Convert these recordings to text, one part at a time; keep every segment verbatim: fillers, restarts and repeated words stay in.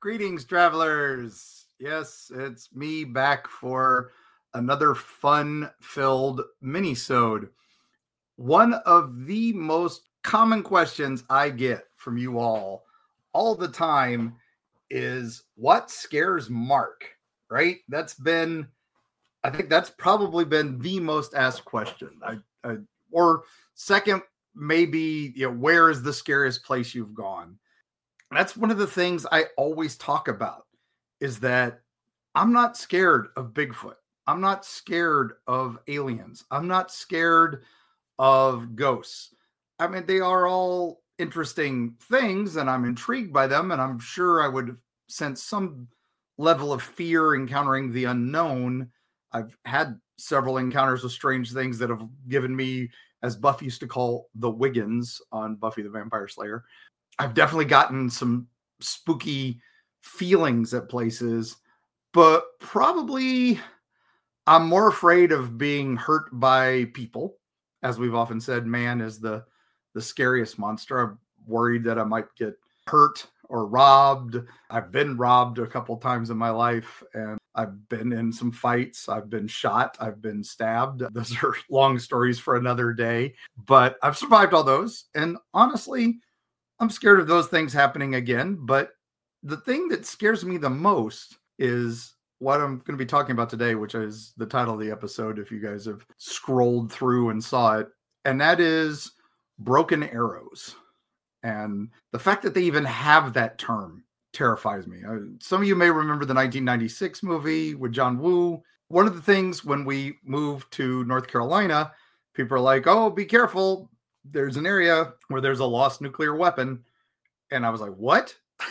Greetings, travelers. Yes, it's me back for another fun-filled mini-sode. One of the most common questions I get from you all all the time is, what scares Mark? Right? That's been, I think that's probably been the most asked question. I, I or second, maybe, you know, where is the scariest place you've gone? That's one of the things I always talk about, is that I'm not scared of Bigfoot. I'm not scared of aliens. I'm not scared of ghosts. I mean, they are all interesting things and I'm intrigued by them. And I'm sure I would sense some level of fear encountering the unknown. I've had several encounters with strange things that have given me, as Buff used to call, the Wiggins on Buffy the Vampire Slayer. I've definitely gotten some spooky feelings at places, but probably I'm more afraid of being hurt by people. As we've often said, man is the, the scariest monster. I'm worried that I might get hurt or robbed. I've been robbed a couple times in my life, and I've been in some fights. I've been shot. I've been stabbed. Those are long stories for another day, but I've survived all those. And honestly, I'm scared of those things happening again. But the thing that scares me the most is what I'm going to be talking about today, which is the title of the episode, if you guys have scrolled through and saw it. And that is broken arrows. And the fact that they even have that term terrifies me. Some of you may remember the nineteen ninety-six movie with John Woo. One of the things when we moved to North Carolina, people are like, oh, be careful. There's an area where there's a lost nuclear weapon. And I was like, what?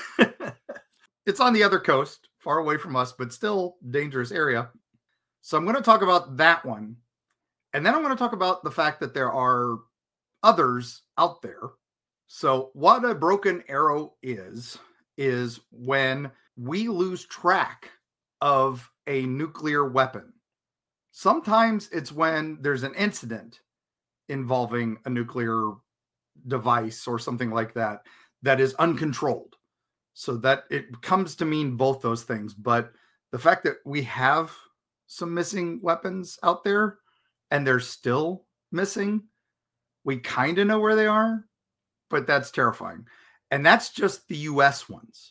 It's on the other coast, far away from us, but still dangerous area. So I'm going to talk about that one. And then I'm going to talk about the fact that there are others out there. So what a broken arrow is, is when we lose track of a nuclear weapon. Sometimes it's when there's an incident involving a nuclear device or something like that, that is uncontrolled. So that it comes to mean both those things. But the fact that we have some missing weapons out there and they're still missing, we kind of know where they are, but that's terrifying. And that's just the U S ones.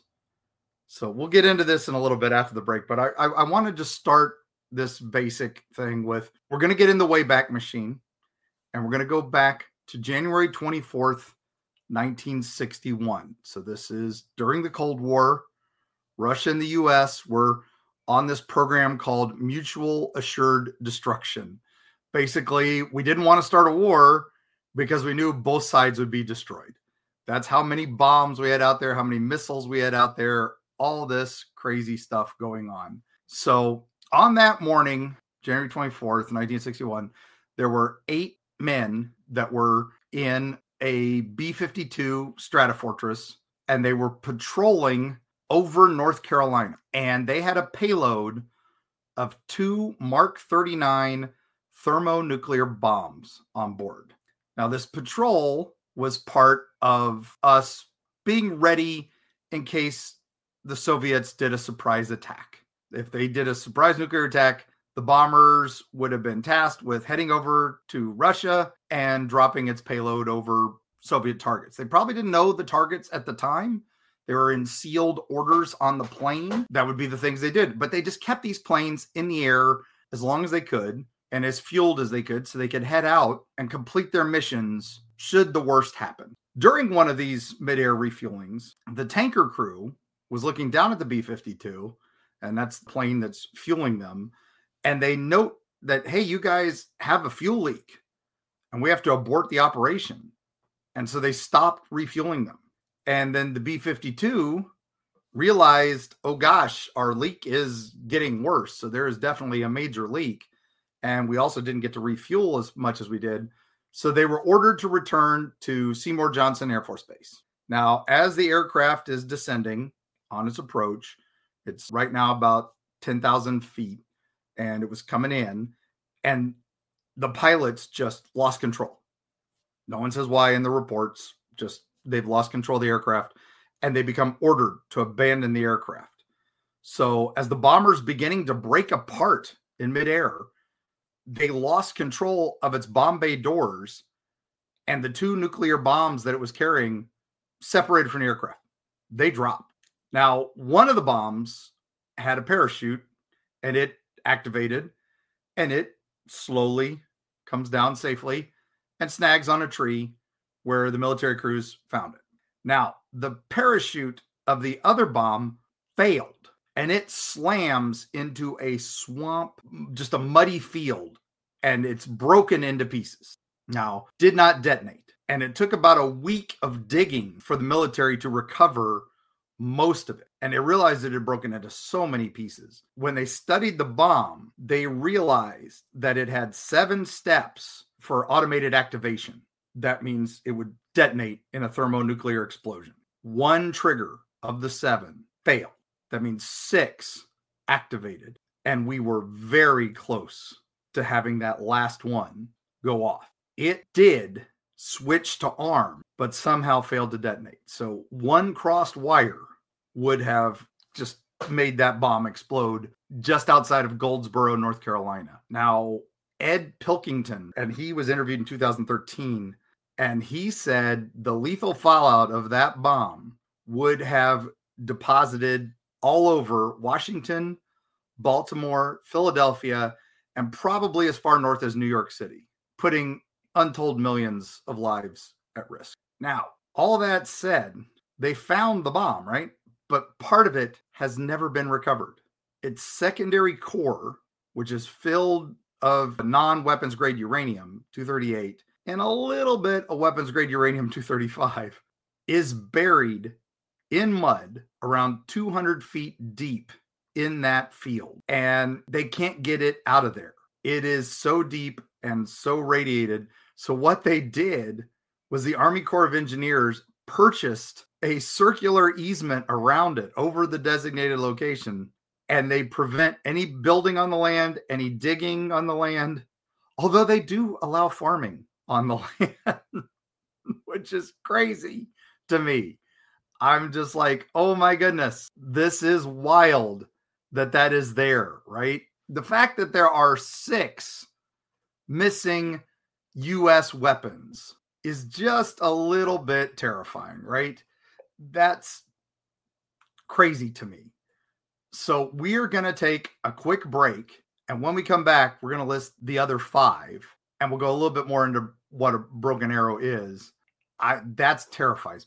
So we'll get into this in a little bit after the break, but I, I, I want to just start this basic thing with, we're going to get in the Wayback Machine. And we're going to go back to January twenty-fourth, nineteen sixty-one. So this is during the Cold War. Russia and the U S were on this program called Mutual Assured Destruction. Basically, we didn't want to start a war because we knew both sides would be destroyed. That's how many bombs we had out there, how many missiles we had out there, all this crazy stuff going on. So on that morning, January twenty-fourth, nineteen sixty-one, there were eight men that were in a B fifty-two Stratofortress, and they were patrolling over North Carolina. And they had a payload of two Mark thirty-nine thermonuclear bombs on board. Now, this patrol was part of us being ready in case the Soviets did a surprise attack. If they did a surprise nuclear attack, the bombers would have been tasked with heading over to Russia and dropping its payload over Soviet targets. They probably didn't know the targets at the time. They were in sealed orders on the plane. That would be the things they did. But they just kept these planes in the air as long as they could and as fueled as they could so they could head out and complete their missions should the worst happen. During one of these mid-air refuelings, the tanker crew was looking down at the B fifty-two, and that's the plane that's fueling them. And they note that, hey, you guys have a fuel leak and we have to abort the operation. And so they stopped refueling them. And then the B fifty-two realized, oh gosh, our leak is getting worse. So there is definitely a major leak. And we also didn't get to refuel as much as we did. So they were ordered to return to Seymour Johnson Air Force Base. Now, as the aircraft is descending on its approach, it's right now about ten thousand feet. And it was coming in, and the pilots just lost control. No one says why in the reports, just they've lost control of the aircraft. and they become ordered to abandon the aircraft. So as the bomber's beginning to break apart in midair, they lost control of its bomb bay doors, and the two nuclear bombs that it was carrying separated from the aircraft. They dropped. Now, one of the bombs had a parachute, and it activated, and it slowly comes down safely and snags on a tree where the military crews found it. Now, the parachute of the other bomb failed, and it slams into a swamp, just a muddy field, and it's broken into pieces. Now, did not detonate, and it took about a week of digging for the military to recover most of it. And they realized it had broken into so many pieces. When they studied the bomb, they realized that it had seven steps for automated activation. That means it would detonate in a thermonuclear explosion. One trigger of the seven failed. That means six activated. And we were very close to having that last one go off. It did switch to arm, but somehow failed to detonate. So one crossed wire would have just made that bomb explode just outside of Goldsboro, North Carolina. Now, Ed Pilkington, and he was interviewed in two thousand thirteen, and he said the lethal fallout of that bomb would have deposited all over Washington, Baltimore, Philadelphia, and probably as far north as New York City, putting untold millions of lives at risk. Now, all that said, they found the bomb, right? But part of it has never been recovered. Its secondary core, which is filled of non-weapons grade uranium two thirty-eight and a little bit of weapons grade uranium two thirty-five, is buried in mud around two hundred feet deep in that field. And they can't get it out of there. It is so deep and so radiated. So what they did was the Army Corps of Engineers purchased a circular easement around it over the designated location, and they prevent any building on the land, any digging on the land, although they do allow farming on the land, which is crazy to me. I'm just like, oh my goodness, this is wild that that is there, right? The fact that there are six missing U S weapons is just a little bit terrifying, right? That's crazy to me. So we're going to take a quick break. And when we come back, we're going to list the other five. And we'll go a little bit more into what a broken arrow is. I That terrifies me.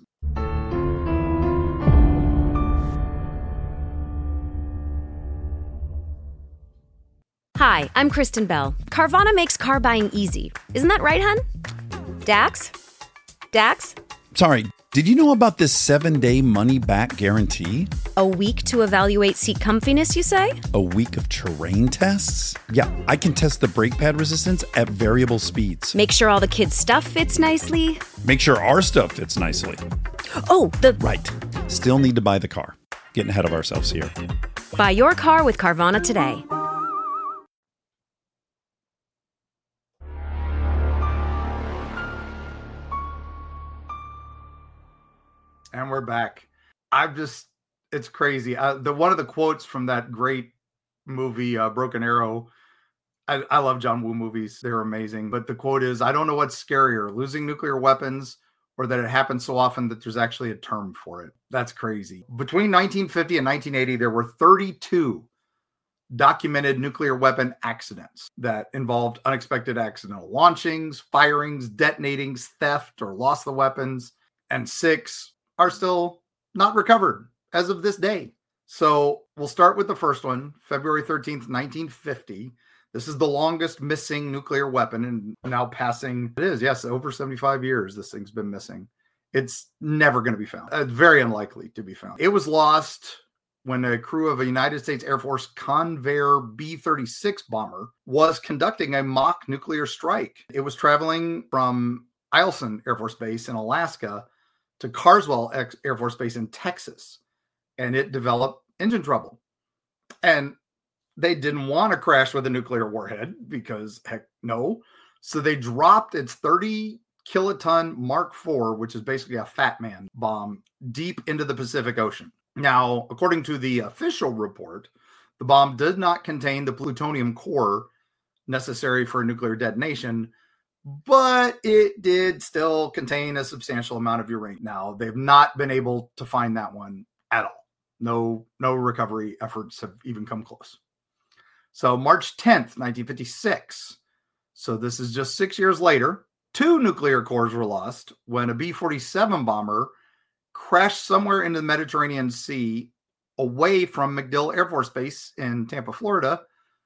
Hi, I'm Kristen Bell. Carvana makes car buying easy. Isn't that right, hun? Dax? Dax? Sorry, did you know about this seven-day money-back guarantee? A week to evaluate seat comfiness, you say? A week of terrain tests? Yeah, I can test the brake pad resistance at variable speeds. Make sure all the kids' stuff fits nicely? Make sure our stuff fits nicely. Oh, the... Right. Still need to buy the car. Getting ahead of ourselves here. Buy your car with Carvana today. And we're back. I'm just, it's crazy. Uh, the one of the quotes from that great movie, uh, Broken Arrow. I, I love John Woo movies. They're amazing. But the quote is, I don't know what's scarier, losing nuclear weapons or that it happens so often that there's actually a term for it. That's crazy. Between nineteen fifty and nineteen eighty, there were thirty-two documented nuclear weapon accidents that involved unexpected accidental launchings, firings, detonatings, theft, or loss of the weapons. And six are still not recovered as of this day. So we'll start with the first one, February thirteenth, nineteen fifty. This is the longest missing nuclear weapon and now passing. It is, yes, over seventy-five years this thing's been missing. It's never going to be found. It's very unlikely to be found. It was lost when a crew of a United States Air Force Convair B thirty-six bomber was conducting a mock nuclear strike. It was traveling from Eielson Air Force Base in Alaska to Carswell Air Force Base in Texas, and it developed engine trouble. And they didn't want to crash with a nuclear warhead because, heck no. So they dropped its thirty kiloton Mark four, which is basically a Fat Man bomb, deep into the Pacific Ocean. Now, according to the official report, the bomb did not contain the plutonium core necessary for a nuclear detonation, but it did still contain a substantial amount of uranium. Now, they've not been able to find that one at all. No, no recovery efforts have even come close. So March tenth, nineteen fifty-six. So this is just six years later. Two nuclear cores were lost when a B forty-seven bomber crashed somewhere in the Mediterranean Sea away from MacDill Air Force Base in Tampa, Florida,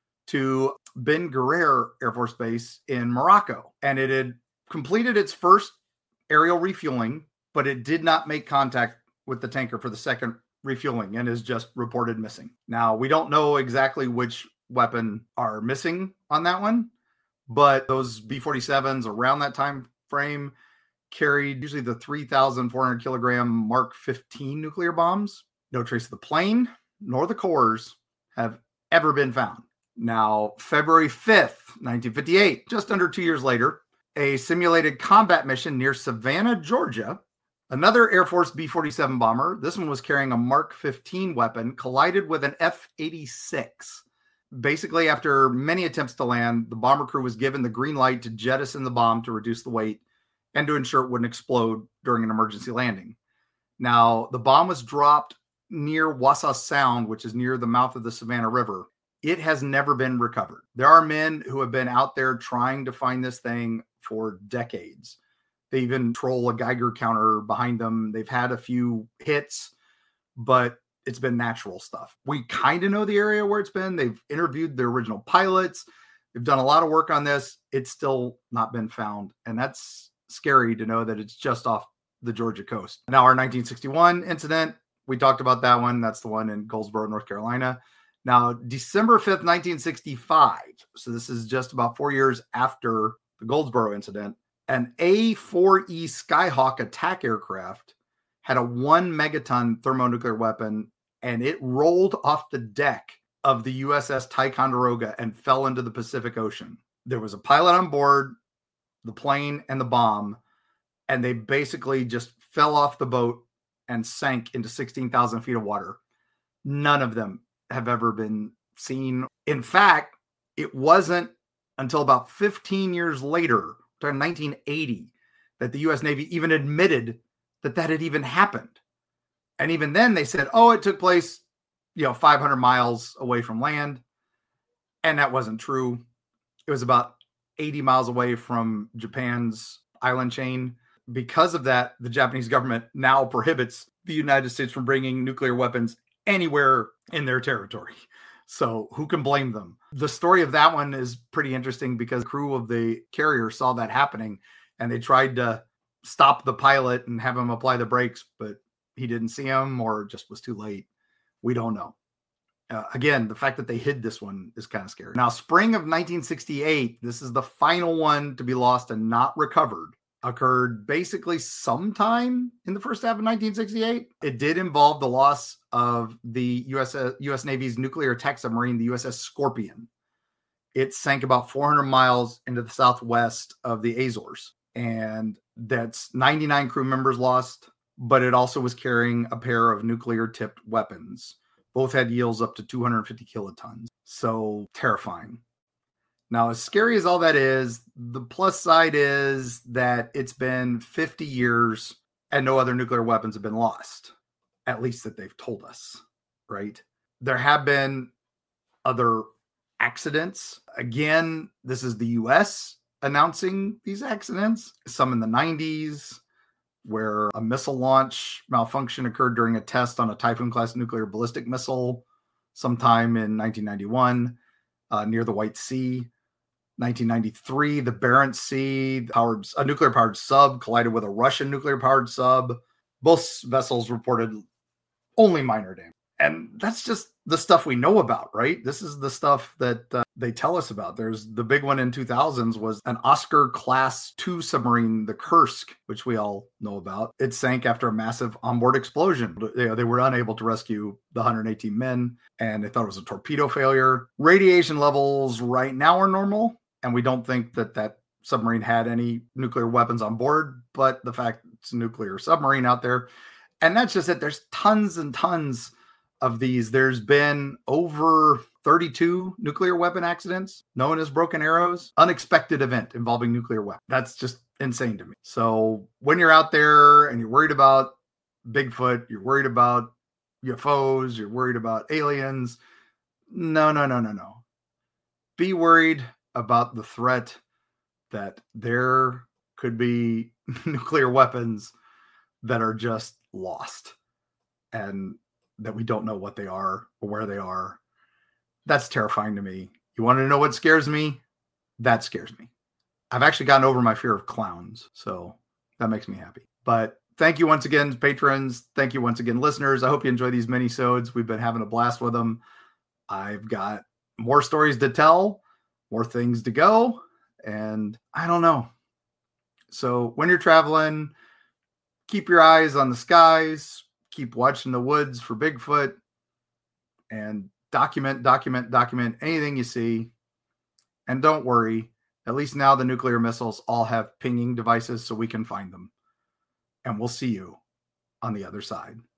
to Ben Guerir Air Force Base in Morocco. And it had completed its first aerial refueling, but it did not make contact with the tanker for the second refueling and is just reported missing. Now, we don't know exactly which weapon are missing on that one, but those B forty-sevens around that time frame carried usually the three thousand four hundred kilogram Mark fifteen nuclear bombs. No trace of the plane nor the cores have ever been found. Now, February fifth, nineteen fifty-eight, just under two years later, a simulated combat mission near Savannah, Georgia, another Air Force B forty-seven bomber, this one was carrying a Mark fifteen weapon, collided with an F eighty-six. Basically, after many attempts to land, the bomber crew was given the green light to jettison the bomb to reduce the weight and to ensure it wouldn't explode during an emergency landing. Now, the bomb was dropped near Wausau Sound, which is near the mouth of the Savannah River. It has never been recovered. There are men who have been out there trying to find this thing for decades. They even troll a Geiger counter behind them. They've had a few hits, but it's been natural stuff. We kind of know the area where it's been. They've interviewed the original pilots. They've done a lot of work on this. It's still not been found. And that's scary to know that it's just off the Georgia coast. Now, our nineteen sixty-one incident, we talked about that one. That's the one in Goldsboro, North Carolina. Now, December fifth, nineteen sixty-five. So this is just about four years after the Goldsboro incident. An A four E Skyhawk attack aircraft had a one megaton thermonuclear weapon, and it rolled off the deck of the U S S Ticonderoga and fell into the Pacific Ocean. There was a pilot on board, the plane, and the bomb, and they basically just fell off the boat and sank into sixteen thousand feet of water. None of them have ever been seen. In fact, it wasn't until about fifteen years later, in nineteen eighty, that the U S Navy even admitted that that had even happened. And even then they said, oh, it took place, you know, five hundred miles away from land. And that wasn't true. It was about eighty miles away from Japan's island chain. Because of that, the Japanese government now prohibits the United States from bringing nuclear weapons anywhere in their territory. So who can blame them? The story of that one is pretty interesting because the crew of the carrier saw that happening and they tried to stop the pilot and have him apply the brakes, but he didn't see him or just was too late. We don't know. Uh, again, the fact that they hid this one is kind of scary. Now, spring of nineteen sixty-eight, this is the final one to be lost and not recovered, occurred basically sometime in the first half of nineteen sixty-eight. It did involve the loss of the U S U S Navy's nuclear attack submarine, the U S S Scorpion. It sank about four hundred miles into the southwest of the Azores. And that's ninety-nine crew members lost, but it also was carrying a pair of nuclear tipped weapons. Both had yields up to two hundred fifty kilotons. So terrifying. Now, as scary as all that is, the plus side is that it's been fifty years and no other nuclear weapons have been lost, at least that they've told us, right? There have been other accidents. Again, this is the U S announcing these accidents. Some in the nineties, where a missile launch malfunction occurred during a test on a Typhoon-class nuclear ballistic missile sometime in nineteen ninety-one uh, near the White Sea. nineteen ninety-three, the Barents Sea, powered, a nuclear-powered sub collided with a Russian nuclear-powered sub. Both vessels reported only minor damage. And that's just the stuff we know about, right? This is the stuff that uh, they tell us about. There's the big one in two thousands was an Oscar class two submarine, the Kursk, which we all know about. It sank after a massive onboard explosion. They, they were unable to rescue the one hundred eighteen men, and they thought it was a torpedo failure. Radiation levels right now are normal, and we don't think that that submarine had any nuclear weapons on board, but the fact it's a nuclear submarine out there. And that's just it. There's tons and tons of these. There's been over thirty-two nuclear weapon accidents known as broken arrows. Unexpected event involving nuclear weapon. That's just insane to me. So when you're out there and you're worried about Bigfoot, you're worried about U F Os, you're worried about aliens, no, no, no, no, no. Be worried about the threat that there could be nuclear weapons that are just lost and that we don't know what they are or where they are. That's terrifying to me. You want to know what scares me? That scares me. I've actually gotten over my fear of clowns, so that makes me happy. But thank you once again, patrons. Thank you once again, listeners. I hope you enjoy these mini-sodes. We've been having a blast with them. I've got more stories to tell, more things to go, and I don't know. So when you're traveling, keep your eyes on the skies, keep watching the woods for Bigfoot, and document, document, document anything you see. And don't worry, at least now the nuclear missiles all have pinging devices so we can find them. And we'll see you on the other side.